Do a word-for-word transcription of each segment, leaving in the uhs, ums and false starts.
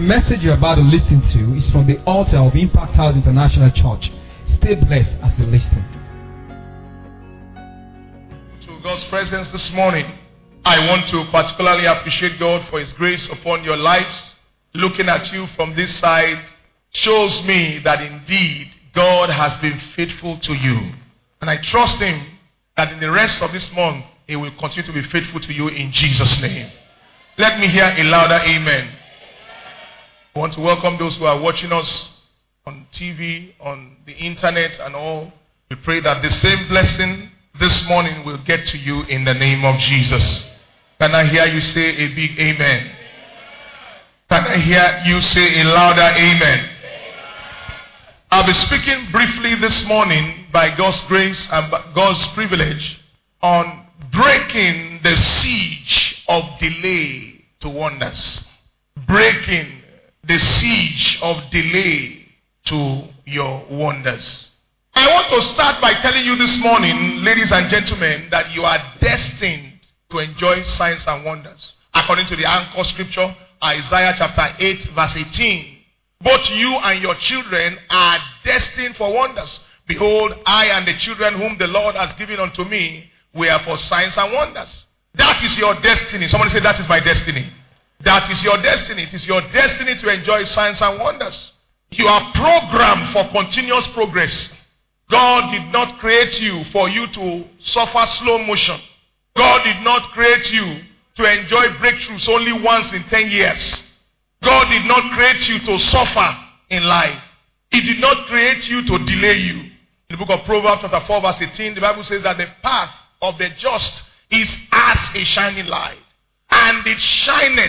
message you're about to listen to is from the altar of Impact House International Church. Stay blessed as you listen. To God's presence this morning, I want to particularly appreciate God for His grace upon your lives. Looking at you from this side shows me that indeed God has been faithful to you. And I trust Him that in the rest of this month, He will continue to be faithful to you in Jesus' name. Let me hear a louder amen. I want to welcome those who are watching us on T V, on the internet and all. We pray that the same blessing this morning will get to you in the name of Jesus. Can I hear you say a big amen? Can I hear you say a louder amen? I'll be speaking briefly this morning by God's grace and by God's privilege on breaking the siege of delay to wonders. Breaking the siege of delay to your wonders. I want to start by telling you this morning, ladies and gentlemen, that you are destined to enjoy signs and wonders. According to the anchor scripture, Isaiah chapter eight verse eighteen. Both you and your children are destined for wonders. Behold, I and the children whom the Lord has given unto me, we are for signs and wonders. That is your destiny. Somebody say, that is my destiny. That is your destiny. It is your destiny to enjoy signs and wonders. You are programmed for continuous progress. God did not create you for you to suffer slow motion. God did not create you to enjoy breakthroughs only once in ten years. God did not create you to suffer in life. He did not create you to delay you. In the book of Proverbs chapter four verse eighteen, the Bible says that the path of the just is as a shining light, and it shineth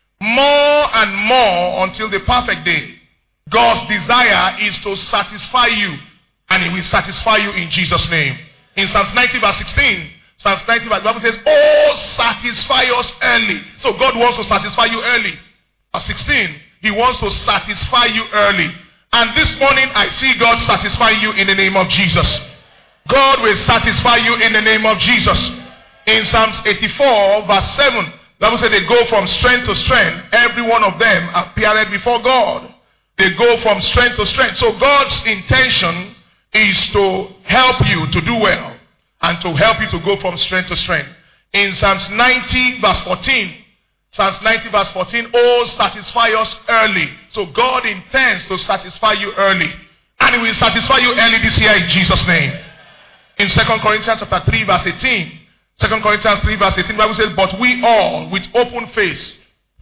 more and more until the perfect day. God's desire is to satisfy you, and He will satisfy you in Jesus' name. In Psalms ninety verse sixteen, Psalms ninety verse, the Bible says, oh, satisfy us early. So God wants to satisfy you early. Verse sixteen, He wants to satisfy you early. And this morning I see God satisfy you in the name of Jesus. God will satisfy you in the name of Jesus. In Psalms eighty-four verse seven, the Bible says they go from strength to strength. Every one of them appeared before God. They go from strength to strength. So God's intention is to help you to do well and to help you to go from strength to strength. In Psalms ninety verse fourteen, Psalms ninety verse fourteen, oh, satisfy us early. So God intends to satisfy you early. And He will satisfy you early this year in Jesus' name. In Second Corinthians chapter three verse eighteen, Second Corinthians three verse eighteen, the Bible says, but we all with open face,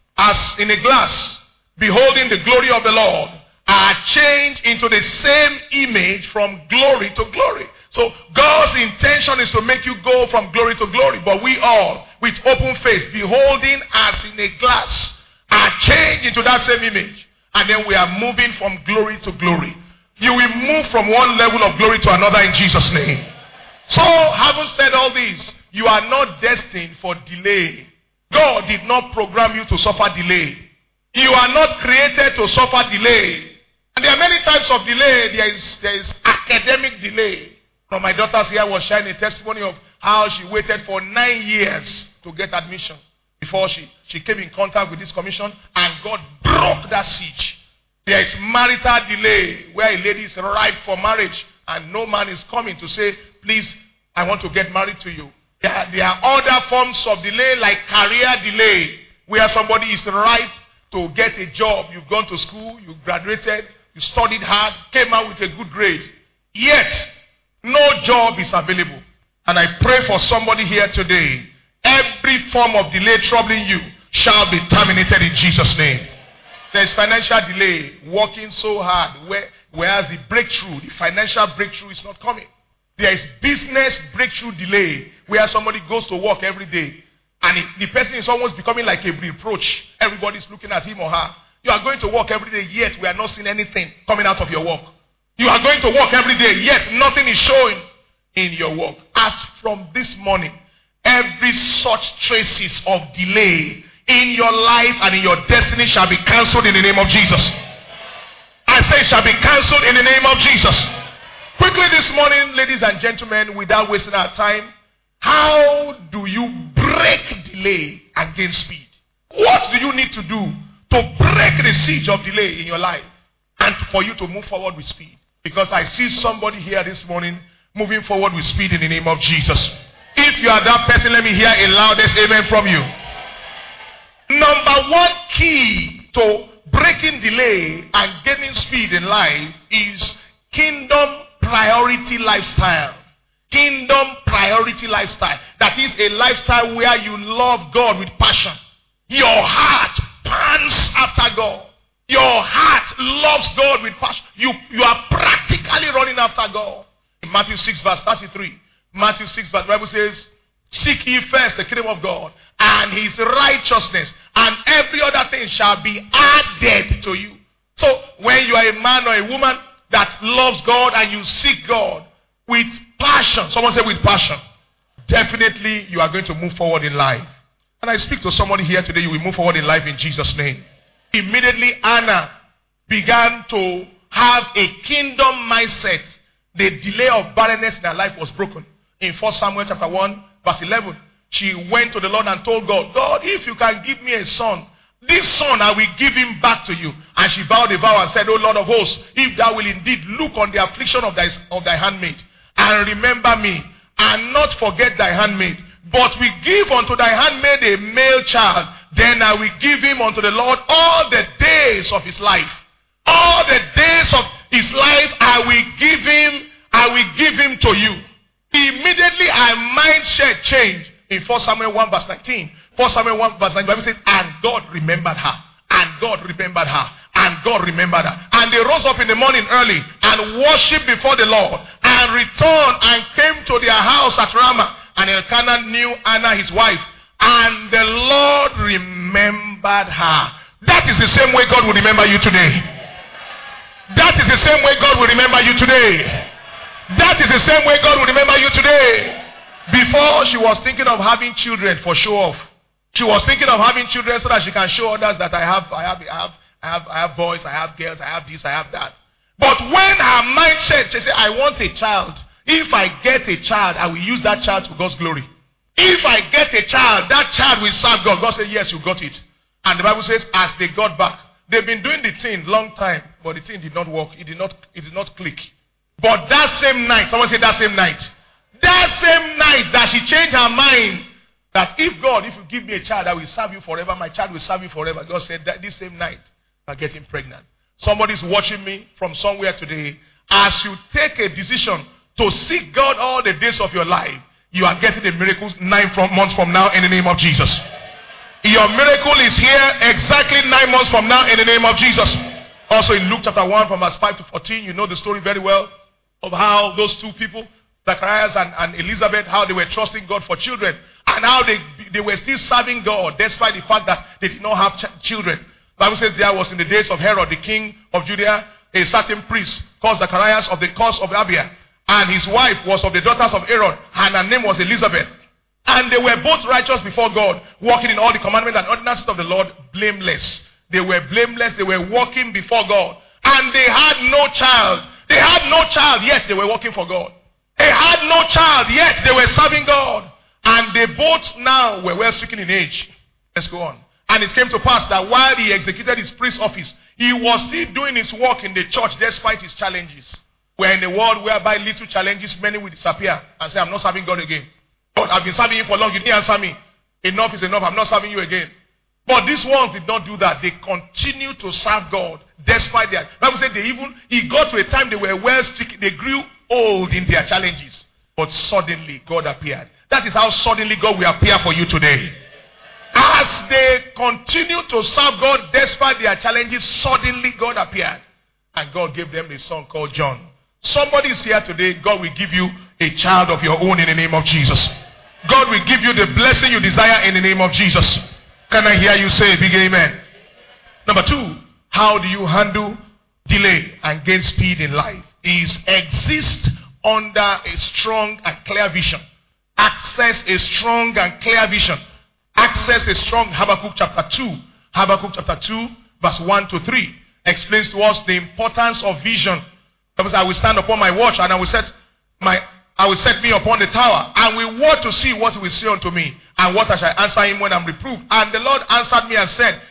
as in a glass, beholding the glory of the Lord, are changed into the same image from glory to glory. So God's intention is to make you go from glory to glory. But we all, with open face, beholding as in a glass, are changed into that same image. And then we are moving from glory to glory. You will move from one level of glory to another in Jesus' name. So, having said all this, you are not destined for delay. God did not program you to suffer delay. You are not created to suffer delay. And there are many types of delay. There is, there is academic delay. From my daughter's here was sharing a testimony of how she waited for nine years to get admission before she, she came in contact with this commission, and God broke that siege. There is marital delay where a lady is ripe for marriage and no man is coming to say, please, I want to get married to you. There are, there are other forms of delay like career delay where somebody is ripe to get a job. You've gone to school, you graduated, you studied hard, came out with a good grade. Yet, no job is available. And I pray for somebody here today. Every form of delay troubling you shall be terminated in Jesus' name. There is financial delay, working so hard, where, whereas the breakthrough, the financial breakthrough is not coming. There is business breakthrough delay, where somebody goes to work every day, and it, the person is almost becoming like a reproach. Everybody's looking at him or her. You are going to work every day, yet we are not seeing anything coming out of your work. You are going to work every day, yet nothing is showing in your work. As from this morning, every such traces of delay in your life and in your destiny shall be cancelled in the name of Jesus. I say shall be cancelled in the name of Jesus. Quickly this morning, ladies and gentlemen, without wasting our time, how do you break delay and gain speed? What do you need to do to break the siege of delay in your life and for you to move forward with speed. Because I see somebody here this morning moving forward with speed in the name of Jesus. If you are that person, let me hear a loudest amen from you. Number one key to breaking delay and gaining speed in life is kingdom priority lifestyle. Kingdom priority lifestyle. That is a lifestyle where you love God with passion. Your heart pants after God. Your heart loves God with passion. You, you are practically running after God. In Matthew six verse thirty-three. Matthew six verse, the Bible says, seek ye first the kingdom of God and his righteousness, and every other thing shall be added to you. So when you are a man or a woman that loves God and you seek God with passion, someone say with passion, definitely you are going to move forward in life. And I speak to somebody here today, you will move forward in life in Jesus' name. Immediately Anna began to have a kingdom mindset. The delay of barrenness in her life was broken. In First Samuel chapter one verse eleven, she went to the Lord and told God, God, if you can give me a son, this son I will give him back to you. And she vowed a vow and said, O Lord of hosts, if thou will indeed look on the affliction of thy, of thy handmaid, and remember me, and not forget thy handmaid, but we give unto thy handmaid a male child, then I will give him unto the Lord all the days of his life. All the days of his life I will give him, I will give him to you. Immediately her mindset changed. In First Samuel one verse nineteen. First Samuel one verse nineteen, the Bible says, and God remembered her. And God remembered her. And God remembered her. And they rose up in the morning early and worshipped before the Lord, and returned and came to their house at Ramah. And Elkanah knew Anna his wife, and the Lord remembered her. That is the same way God will remember you today. That is the same way God will remember you today. That is the same way God will remember you today. Before, she was thinking of having children for show off. She was thinking of having children so that she can show others that I have, I have, I have, I have, I have boys, I have girls, I have this, I have that. But when her mindset, she said, I want a child. If I get a child, I will use that child to God's glory. If I get a child, that child will serve God. God said, yes, you got it. And the Bible says, as they got back, they've been doing the thing long time, but the thing did not work. It did not, it did not click. But that same night, someone said that same night, that same night that she changed her mind, that if God, if you give me a child, I will serve you forever, my child will serve you forever. God said that this same night, I'm getting pregnant. Somebody's watching me from somewhere today. As you take a decision to seek God all the days of your life, you are getting a miracle nine from, months from now in the name of Jesus. Your miracle is here exactly nine months from now in the name of Jesus. Also in Luke chapter one from verse five to fourteen, you know the story very well of how those two people, Zacharias and, and Elizabeth, how they were trusting God for children, and how they, they were still serving God despite the fact that they did not have ch- children. The Bible says there was in the days of Herod, the king of Judea, a certain priest called Zacharias of the course of Abia, and his wife was of the daughters of Aaron, and her name was Elizabeth. And they were both righteous before God, walking in all the commandments and ordinances of the Lord, blameless. They were blameless, they were walking before God. And they had no child. They had no child, yet they were working for God. They had no child, yet they were serving God. And they both now were well stricken in age. Let's go on. And it came to pass that while he executed his priest's office, he was still doing his work in the church despite his challenges. We're in a world whereby little challenges, many will disappear and say, I'm not serving God again. God, I've been serving you for long, you didn't answer me. Enough is enough, I'm not serving you again. But these ones did not do that. They continued to serve God despite their... Bible said they even... It got to a time they were well stricken. They grew old in their challenges. But suddenly God appeared. That is how suddenly God will appear for you today. As they continued to serve God despite their challenges, suddenly God appeared. And God gave them a son called John. Somebody is here today, God will give you a child of your own in the name of Jesus. God will give you the blessing you desire in the name of Jesus. Can I hear you say a big amen? Number two, how do you handle delay and gain speed in life? Is exist under a strong and clear vision. Access a strong and clear vision. Access a strong... Habakkuk chapter two. Habakkuk chapter two verse one to three explains to us the importance of vision. Because I will stand upon my watch and I will set my... I will set me upon the tower, and will watch to see what he will say unto me, and what I shall answer him when I'm reproved. And the Lord answered me and said,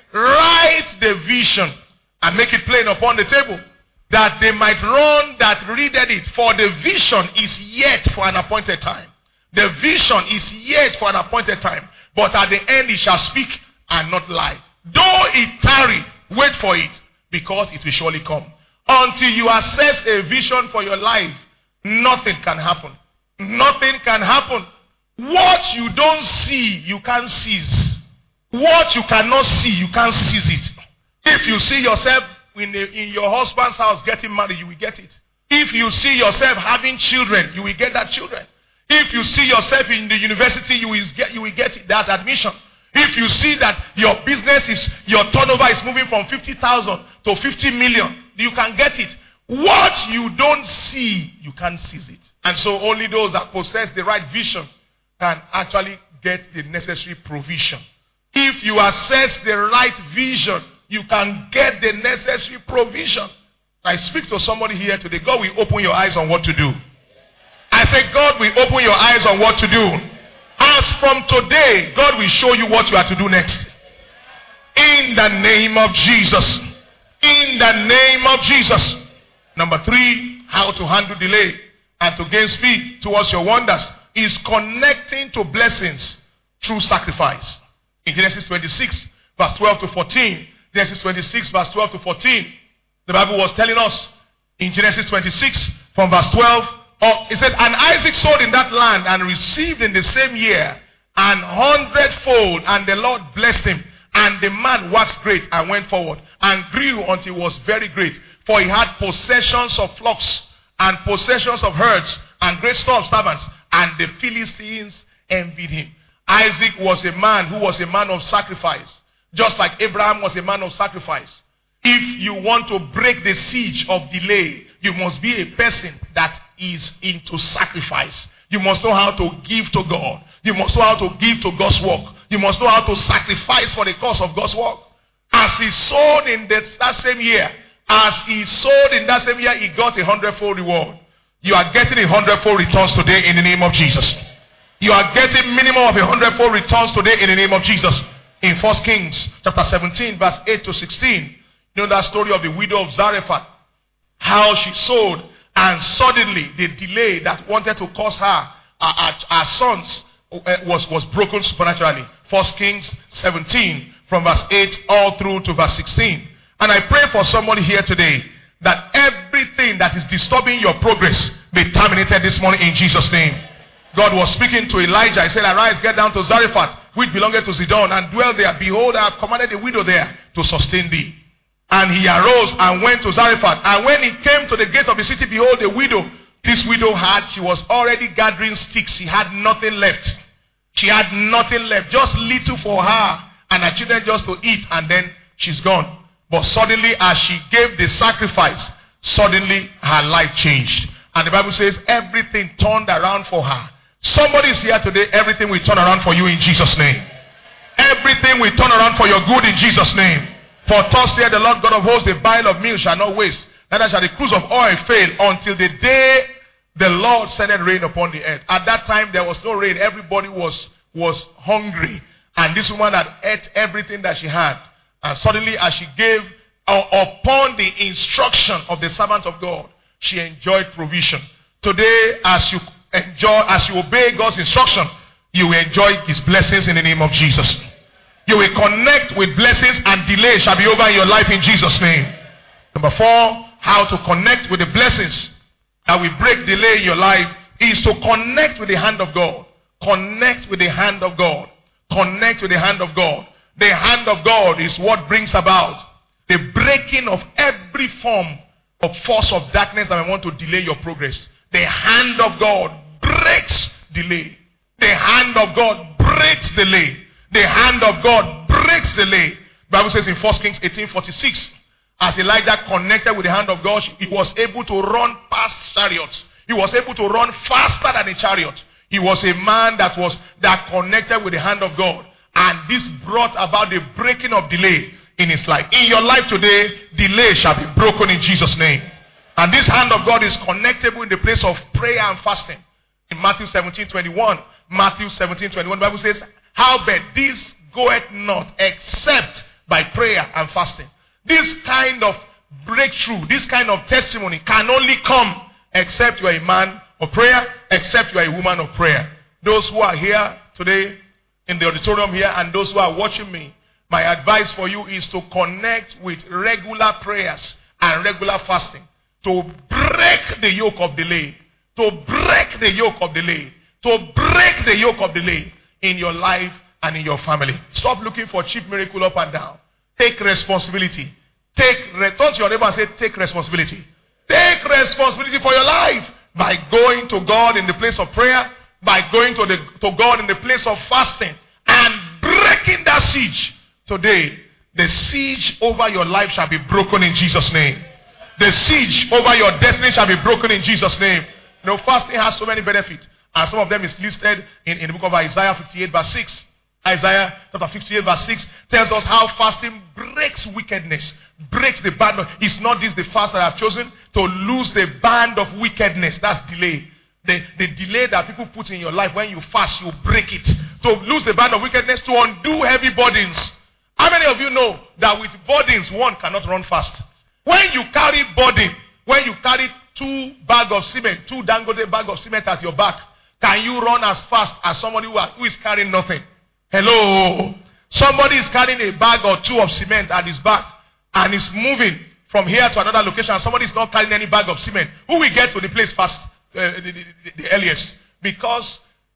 write the vision and make it plain upon the table, that they might run that readeth it. For the vision is yet for an appointed time. The vision is yet for an appointed time. But at the end it shall speak and not lie. Though it tarry, wait for it, because it will surely come. Until you assess a vision for your life, nothing can happen. Nothing can happen. What you don't see, you can't seize. What you cannot see, you can't seize it. If you see yourself in, a, in your husband's house getting married, you will get it. If you see yourself having children, you will get that children. If you see yourself in the university, you will get, you will get that admission. If you see that your business is, your turnover is moving from fifty thousand to fifty million, you can get it. What you don't see, you can't seize it. And so only those that possess the right vision can actually get the necessary provision. If you assess the right vision, you can get the necessary provision. I speak to somebody here today. God will open your eyes on what to do. I say God will open your eyes on what to do. As from today, God will show you what you are to do next. In the name of Jesus. In the name of Jesus. Number three, how to handle delay and to gain speed towards your wonders is connecting to blessings through sacrifice. In Genesis twenty-six, verse twelve to fourteen, Genesis twenty-six, verse twelve to fourteen, the Bible was telling us in Genesis twenty-six, from verse twelve, oh, it said, and Isaac sowed in that land and received in the same year an hundredfold, and the Lord blessed him. And the man waxed great and went forward and grew until he was very great. For he had possessions of flocks and possessions of herds and great store of servants. And the Philistines envied him. Isaac was a man who was a man of sacrifice. Just like Abraham was a man of sacrifice. If you want to break the siege of delay, you must be a person that is into sacrifice. You must know how to give to God. You must know how to give to God's work. You must know how to sacrifice for the cause of God's work. As he sowed in that, that same year, as he sowed in that same year, he got a hundredfold reward. You are getting a hundredfold returns today in the name of Jesus. You are getting minimum of a hundredfold returns today in the name of Jesus. In First Kings chapter seventeen, verse eight to sixteen, you know that story of the widow of Zarephath, how she sowed, and suddenly the delay that wanted to cause her, her, her sons, was, was broken supernaturally. First Kings seventeen, from verse eight all through to verse sixteen. And I pray for somebody here today that everything that is disturbing your progress be terminated this morning in Jesus' name. God was speaking to Elijah. He said, arise, get down to Zarephath, which belongeth to Sidon, and dwell there. Behold, I have commanded a widow there to sustain thee. And he arose and went to Zarephath. And when he came to the gate of the city, behold, a widow. This widow had, she was already gathering sticks. She had nothing left. She had nothing left. Just little for her and her children just to eat, and then she's gone. But suddenly, as she gave the sacrifice, suddenly her life changed. And the Bible says everything turned around for her. Somebody is here today, everything will turn around for you in Jesus' name. Everything will turn around for your good in Jesus' name. For thus saith the Lord God of hosts, the vial of meal shall not waste, neither shall the cruse of oil fail, until the day the Lord sendeth rain upon the earth. At that time there was no rain. Everybody was, was hungry. And this woman had ate everything that she had. And suddenly, as she gave uh, upon the instruction of the servant of God, she enjoyed provision. Today, as you enjoy, as you obey God's instruction, you will enjoy his blessings in the name of Jesus. You will connect with blessings, and delay shall be over in your life in Jesus' name. Number four, how to connect with the blessings that will break delay in your life is to connect with the hand of God. Connect with the hand of God. Connect with the hand of God. The hand of God is what brings about the breaking of every form of force of darkness that may want to delay your progress. The hand of God breaks delay. The hand of God breaks delay. The hand of God breaks delay. The Bible says in First Kings eighteen forty-six, as Elijah connected with the hand of God, he was able to run past chariots. He was able to run faster than a chariot. He was a man that was that connected with the hand of God. And this brought about the breaking of delay in his life. In your life today, delay shall be broken in Jesus' name. And this hand of God is connectable in the place of prayer and fasting. In Matthew seventeen twenty-one, Matthew seventeen twenty-one, the Bible says, howbeit this goeth not except by prayer and fasting. This kind of breakthrough, this kind of testimony can only come except you are a man of prayer, except you are a woman of prayer. Those who are here today in the auditorium here and those who are watching me, my advice for you is to connect with regular prayers and regular fasting to break the yoke of delay, to break the yoke of delay, to break the yoke of delay in your life and in your family. Stop looking for cheap miracle up and down. Take responsibility. Take, touch your neighbor and say, take responsibility. Take responsibility for your life by going to God in the place of prayer, by going to, the, to God in the place of fasting, and breaking that siege. Today, the siege over your life shall be broken in Jesus' name. The siege over your destiny shall be broken in Jesus' name. You know, fasting has so many benefits. And some of them is listed in, in the book of Isaiah fifty-eight verse six. Isaiah chapter fifty-eight verse six tells us how fasting breaks wickedness, breaks the band of, is not this the fast that I've chosen? To lose the band of wickedness. That's delay. The, the delay that people put in your life when you fast, you break it. To lose the band of wickedness, to undo heavy burdens. How many of you know that with burdens, one cannot run fast? When you carry burden, when you carry two bags of cement, two Dangote bag of cement at your back, can you run as fast as somebody who, are, who is carrying nothing? Hello? Somebody is carrying a bag or two of cement at his back and is moving from here to another location, and somebody is not carrying any bag of cement. Who will get to the place fast, uh, the, the, the, the earliest? Because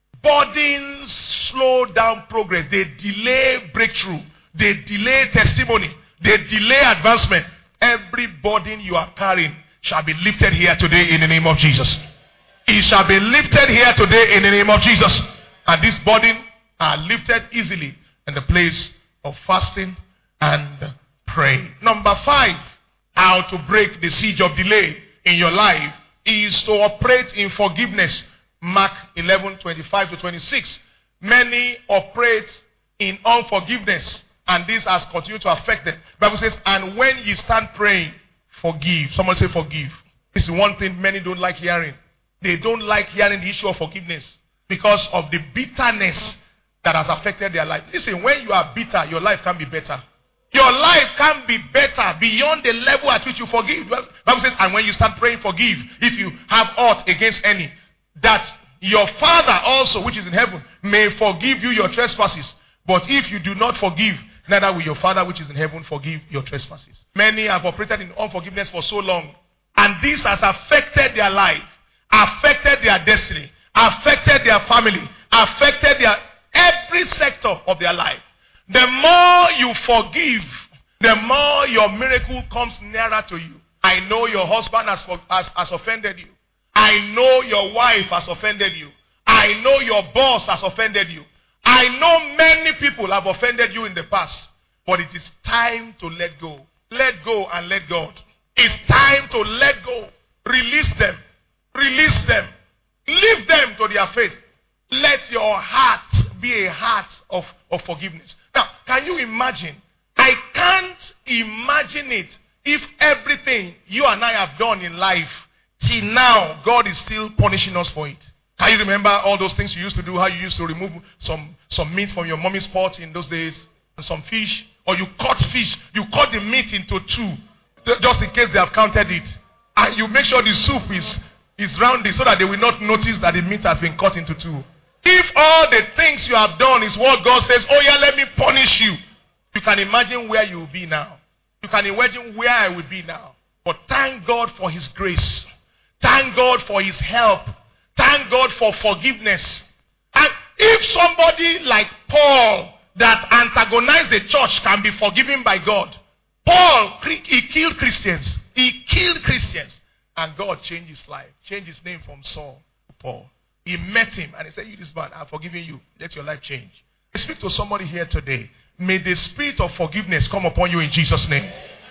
burdens slow down progress. They delay breakthrough. They delay testimony. They delay advancement. Every burden you are carrying shall be lifted here today in the name of Jesus. It shall be lifted here today in the name of Jesus. And this burden are lifted easily in the place of fasting and praying. Number five, how to break the siege of delay in your life is to operate in forgiveness. Mark eleven, twenty-five to twenty-six. Many operate in unforgiveness, and this has continued to affect them. The Bible says, and when you stand praying, forgive. Someone say forgive. This is one thing many don't like hearing. They don't like hearing the issue of forgiveness because of the bitterness that has affected their life. Listen, when you are bitter, your life can be better. Your life can be better beyond the level at which you forgive. The Bible says, and when you start praying, forgive if you have aught against any, that your Father also, which is in heaven, may forgive you your trespasses. But if you do not forgive, neither will your Father, which is in heaven, forgive your trespasses. Many have operated in unforgiveness for so long, and this has affected their life, affected their destiny, affected their family, affected their every sector of their life. The more you forgive, the more your miracle comes nearer to you. I know your husband has, has, has offended you. I know your wife has offended you. I know your boss has offended you. I know many people have offended you in the past. But it is time to let go. Let go and let God. It's time to let go. Release them. Release them. Leave them to their fate. Let your heart be a heart of, of forgiveness. Now, can you imagine? I can't imagine it if everything you and I have done in life, till now, God is still punishing us for it. Can you remember all those things you used to do? How you used to remove some, some meat from your mommy's pot in those days? And some fish? Or you cut fish. You cut the meat into two. Just in case they have counted it. And you make sure the soup is, is rounded so that they will not notice that the meat has been cut into two. If all the things you have done is what God says, oh yeah, let me punish you. You can imagine where you will be now. You can imagine where I will be now. But thank God for His grace. Thank God for His help. Thank God for forgiveness. And if somebody like Paul that antagonized the church can be forgiven by God. Paul, he killed Christians. He killed Christians. And God changed his life. Changed his name from Saul to Paul. He met him and he said, you this man, I've forgiven you. Let your life change. I speak to somebody here today. May the spirit of forgiveness come upon you in Jesus' name.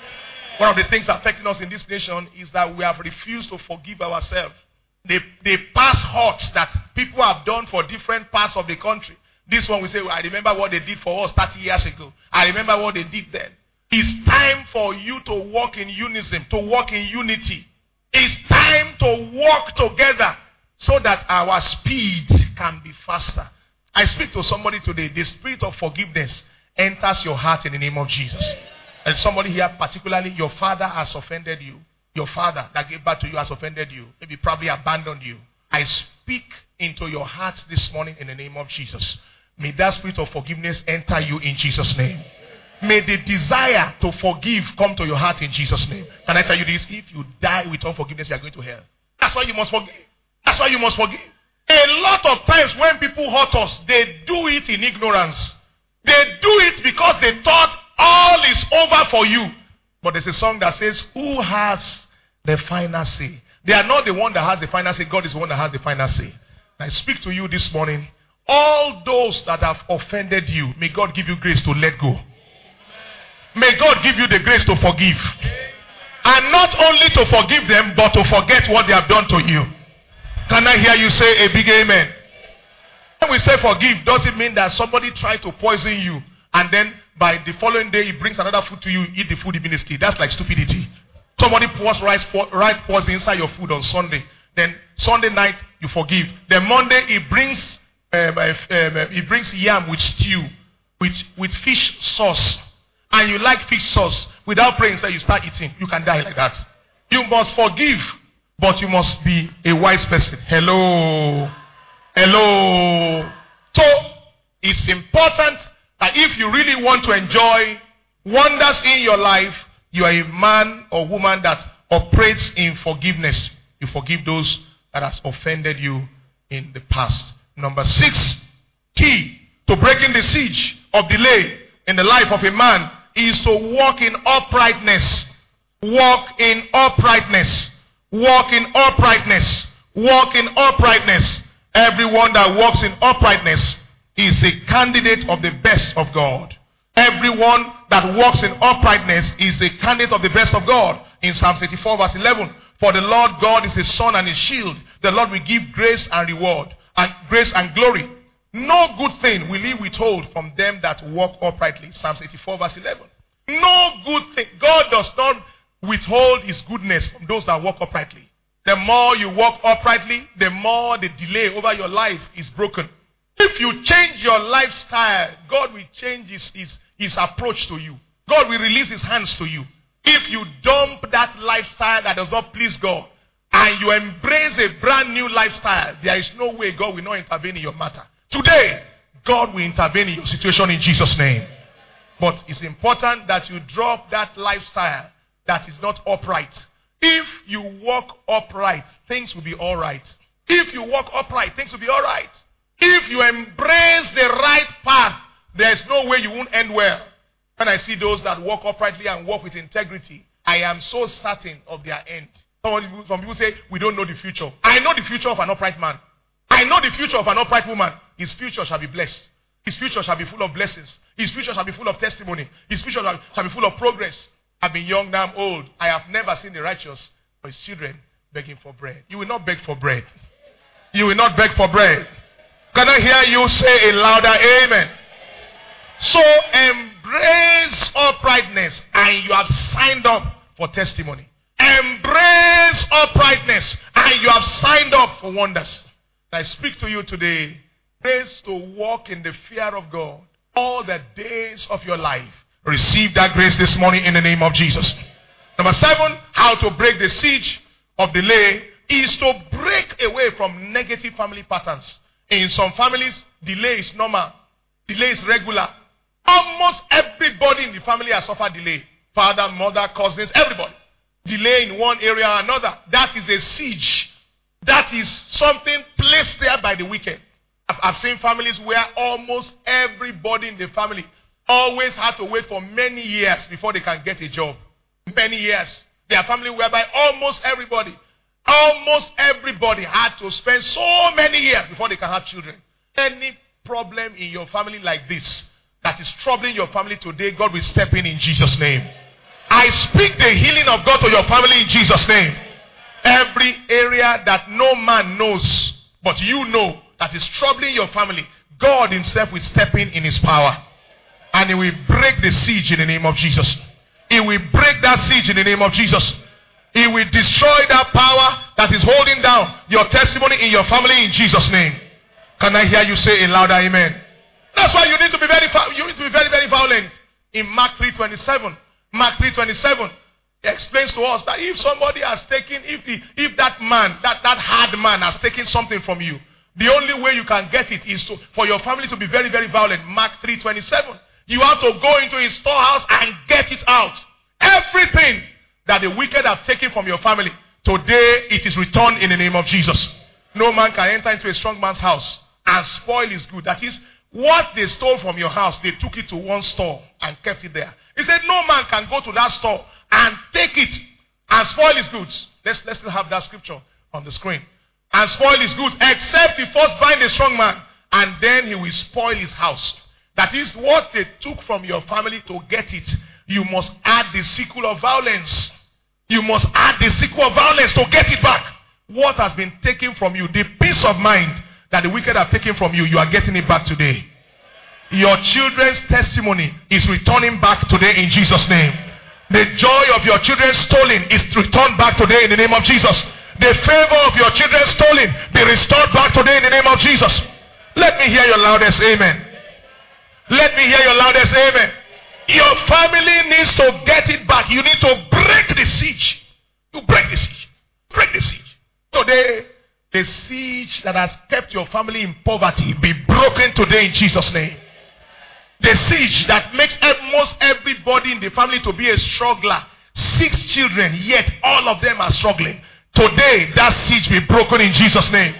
One of the things affecting us in this nation is that we have refused to forgive ourselves. The, the past hurts that people have done for different parts of the country. This one we say, well, I remember what they did for us thirty years ago. I remember what they did then. It's time for you to walk in unison, to walk in unity. It's time to walk together so that our speed can be faster. I speak to somebody today. The spirit of forgiveness enters your heart in the name of Jesus. And somebody here, particularly your father has offended you. Your father that gave birth to you has offended you. Maybe probably abandoned you. I speak into your heart this morning in the name of Jesus. May that spirit of forgiveness enter you in Jesus' name. May the desire to forgive come to your heart in Jesus' name. Can I tell you this? If you die with unforgiveness, you are going to hell. That's why you must forgive. That's why you must forgive. A lot of times when people hurt us, they do it in ignorance. They do it because they thought all is over for you. But there's a song that says, who has the final say? They are not the one that has the final say. God is the one that has the final say. I speak to you this morning. All those that have offended you, may God give you grace to let go. May God give you the grace to forgive. And not only to forgive them, but to forget what they have done to you. Can I hear you say a big amen? When we say forgive, does it mean that somebody tried to poison you and then by the following day he brings another food to you, you eat the food immediately? That's like stupidity. Somebody pours rice, right pours inside your food on Sunday. Then Sunday night you forgive. Then Monday he brings um, um, he brings yam with stew, with, with fish sauce. And you like fish sauce. Without praying, so you start eating. You can die like that. You must forgive. But you must be a wise person. Hello. Hello. So, it's important that if you really want to enjoy wonders in your life, you are a man or woman that operates in forgiveness. You forgive those that has offended you in the past. Number six, key to breaking the siege of delay in the life of a man is to walk in uprightness. Walk in uprightness. Walk in uprightness. Walk in uprightness. Everyone that walks in uprightness is a candidate of the best of God. Everyone that walks in uprightness is a candidate of the best of God. In Psalm eighty-four verse eleven, for the Lord God is his sun and his shield. The Lord will give grace and reward, and grace and glory. No good thing will he withhold from them that walk uprightly. Psalm eighty-four verse eleven. No good thing. God does not withhold his goodness from those that walk uprightly. The more you walk uprightly, the more the delay over your life is broken. If you change your lifestyle, God will change his, his, his approach to you. God will release his hands to you. If you dump that lifestyle that does not please God, and you embrace a brand new lifestyle, there is no way God will not intervene in your matter. Today, God will intervene in your situation in Jesus' name. But it's important that you drop that lifestyle that is not upright. If you walk upright, things will be alright. If you walk upright, things will be alright. If you embrace the right path, there's no way you won't end well. When I see those that walk uprightly and walk with integrity, I am so certain of their end. Some people say, we don't know the future. I know the future of an upright man. I know the future of an upright woman. His future shall be blessed. His future shall be full of blessings. His future shall be full of testimony. His future shall be full of progress. I've been young, now I'm old. I have never seen the righteous or his children begging for bread. You will not beg for bread. You will not beg for bread. Can I hear you say a louder amen? So embrace uprightness and you have signed up for testimony. Embrace uprightness and you have signed up for wonders. I speak to you today. Grace to walk in the fear of God all the days of your life. Receive that grace this morning in the name of Jesus. Number seven, how to break the siege of delay is to break away from negative family patterns. In some families, delay is normal. Delay is regular. Almost everybody in the family has suffered delay. Father, mother, cousins, everybody. Delay in one area or another. That is a siege. That is something placed there by the wicked. I've seen families where almost everybody in the family always had to wait for many years before they can get a job. Many years. There are families whereby almost everybody, almost everybody had to spend so many years before they can have children. Any problem in your family like this that is troubling your family today, God will step in in Jesus' name. I speak the healing of God to your family in Jesus' name. Every area that no man knows, but you know, that is troubling your family, God himself will step in in his power. And he will break the siege in the name of Jesus. He will break that siege in the name of Jesus. He will destroy that power that is holding down your testimony in your family in Jesus' name. Can I hear you say a louder amen? That's why you need to be very, you need to be very, very violent. in Mark three twenty-seven. Mark three twenty-seven explains to us that if somebody has taken, if the if that man, that, that hard man has taken something from you, the only way you can get it is to, for your family to be very, very violent. Mark three twenty-seven. You have to go into his storehouse and get it out. Everything that the wicked have taken from your family, today it is returned in the name of Jesus. No man can enter into a strong man's house and spoil his good. That is, what they stole from your house, they took it to one store and kept it there. He said, no man can go to that store and take it and spoil his goods. Let's, let's still have that scripture on the screen. And spoil his goods, except he first bind a strong man, and then he will spoil his house. That is, what they took from your family to get it, you must add the sequel of violence. You must add the sequel of violence to get it back. What has been taken from you, the peace of mind that the wicked have taken from you, you are getting it back today. Your children's testimony is returning back today in Jesus' name. The joy of your children stolen is returned back today in the name of Jesus. The favor of your children stolen be restored back today in the name of Jesus. Let me hear your loudest amen. Let me hear your loudest amen. Your family needs to get it back. You need to break the siege. You break the siege. Break the siege. Today, the siege that has kept your family in poverty be broken today in Jesus' name. The siege that makes almost everybody in the family to be a struggler. Six children, yet all of them are struggling. Today, that siege be broken in Jesus' name.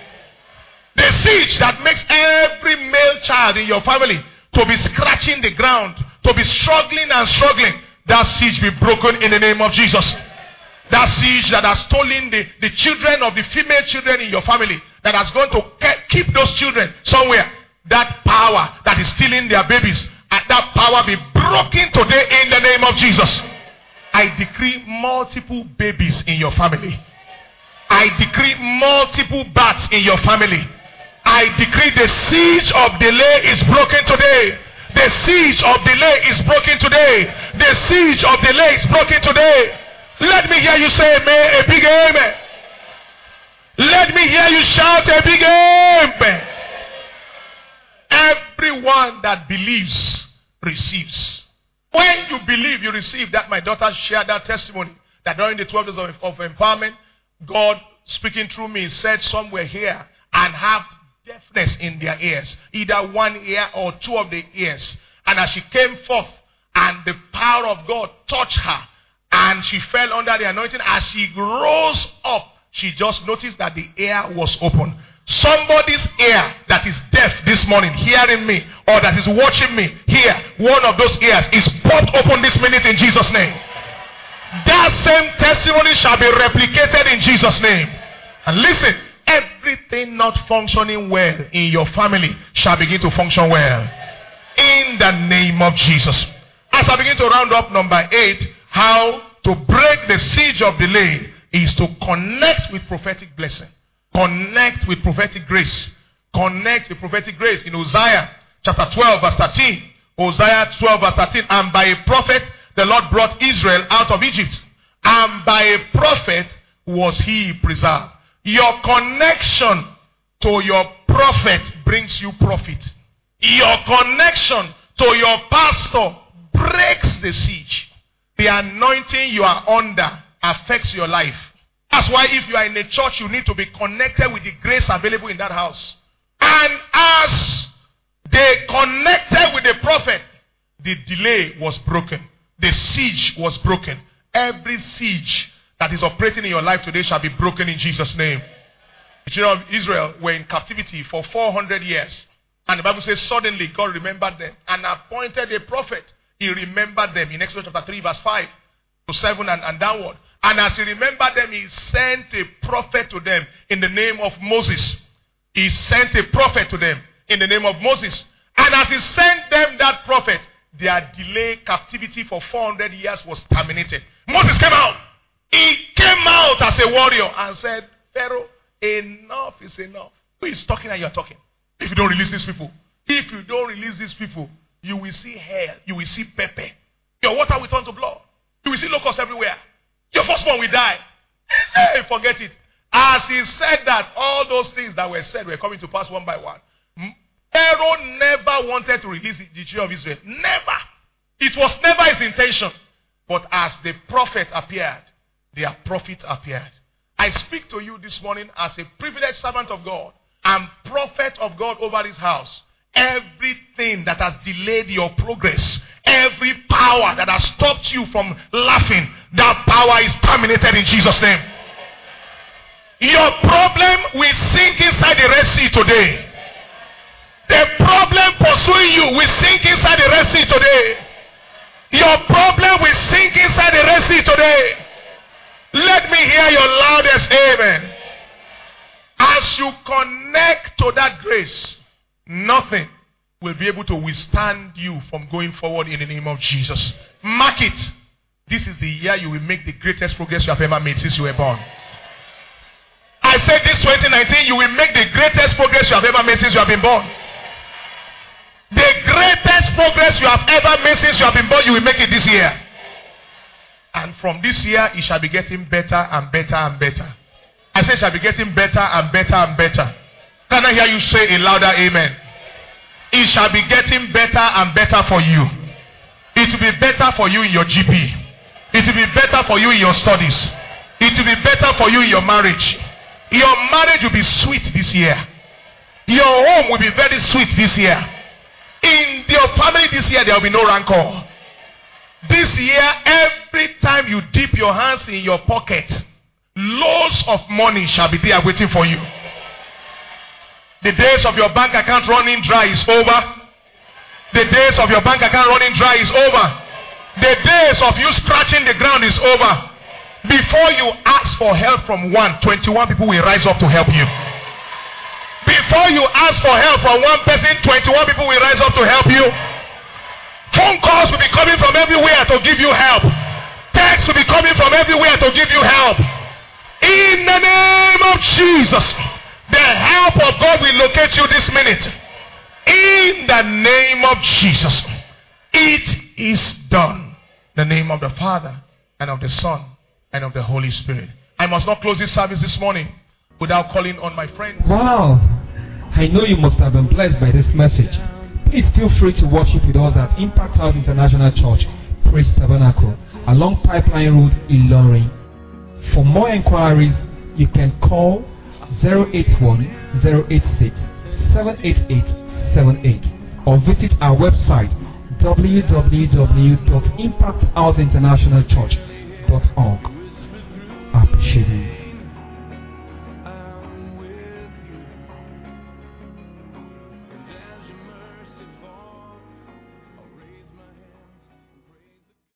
The siege that makes every male child in your family to be scratching the ground, to be struggling and struggling, that siege be broken in the name of Jesus. That siege that has stolen the, the children of the female children in your family, that has gone to ke- keep those children somewhere, that power that is stealing their babies, and that power be broken today in the name of Jesus. I decree multiple babies in your family. I decree multiple births in your family. I decree the siege of delay is broken today. The siege of delay is broken today. The siege of delay is broken today. Let me hear you say amen, a big amen. Let me hear you shout a big amen. Everyone that believes receives. When you believe, you receive. That my daughter shared that testimony, that during the twelve days of, of empowerment, God speaking through me said somewhere here and have deafness in their ears, either one ear or two of the ears. And as she came forth and the power of God touched her and she fell under the anointing, as she rose up, she just noticed that the ear was open. Somebody's ear that is deaf this morning, hearing me, or that is watching me here, one of those ears is popped open this minute in Jesus' name. That same testimony shall be replicated in Jesus' name. And listen, everything not functioning well in your family shall begin to function well. In the name of Jesus. As I begin to round up number eight, how to break the siege of delay is to connect with prophetic blessing. Connect with prophetic grace. Connect with prophetic grace. In Hosea chapter twelve verse thirteen. Hosea twelve verse thirteen. And by a prophet the Lord brought Israel out of Egypt. And by a prophet was he preserved. Your connection to your prophet brings you profit. Your connection to your pastor breaks the siege. The anointing you are under affects your life. That's why if you are in a church, you need to be connected with the grace available in that house. And as they connected with the prophet, the delay was broken. The siege was broken. Every siege that is operating in your life today shall be broken in Jesus' name. The children of Israel were in captivity for four hundred years. And the Bible says suddenly God remembered them and appointed a prophet. He remembered them in Exodus chapter three verse five to seven and, and downward. And as he remembered them, he sent a prophet to them in the name of Moses. He sent a prophet to them in the name of Moses. And as he sent them that prophet, their delay captivity for four hundred years was terminated. Moses came out. He came out as a warrior and said, Pharaoh, enough is enough. Who is talking and you're talking? If you don't release these people, if you don't release these people, you will see hell. You will see pepper. Your water will turn to blood. You will see locusts everywhere. Your firstborn will die. Hey, forget it. As he said that, all those things that were said were coming to pass one by one. Pharaoh never wanted to release the children of Israel. Never. It was never his intention. But as the prophet appeared, their prophet appeared. I speak to you this morning as a privileged servant of God and prophet of God over this house. Everything that has delayed your progress, every power that has stopped you from laughing, that power is terminated in Jesus' name. Your problem will sink inside the Red Sea today. The problem pursuing you will sink inside the Red Sea today. Your problem will sink inside the Red Sea today. Let me hear your loudest amen. As you connect to that grace, nothing will be able to withstand you from going forward in the name of Jesus. Mark it. This is the year you will make the greatest progress you have ever made since you were born. I said this twenty nineteen, you will make the greatest progress you have ever made since you have been born. The greatest progress you have ever made since you have been born, you will make it this year. And from this year, it shall be getting better and better and better. I say it shall be getting better and better and better. Can I hear you say a louder amen? It shall be getting better and better for you. It will be better for you in your G P. It will be better for you in your studies. It will be better for you in your marriage. Your marriage will be sweet this year. Your home will be very sweet this year. In your family this year, there will be no rancor. This year, every time you dip your hands in your pocket, loads of money shall be there waiting for you. The days of your bank account running dry is over. The days of your bank account running dry is over. The days of you scratching the ground is over. Before you ask for help from one, twenty-one people will rise up to help you. Before you ask for help from one person, twenty-one people will rise up to help you. Phone calls will be coming from everywhere to give you help. Texts will be coming from everywhere to give you help. In the name of Jesus, the help of God will locate you this minute. In the name of Jesus, it is done. In the name of the Father, and of the Son, and of the Holy Spirit. I must not close this service this morning without calling on my friends. Wow. I know you must have been blessed by this message. Please feel free to worship with us at Impact House International Church, Praise Tabernacle, along Pipeline Road, Ilorin. For more inquiries, you can call zero eight one, zero eight six, seven eight eight seven eight or visit our website w w w dot impact house international church dot org. I appreciate you.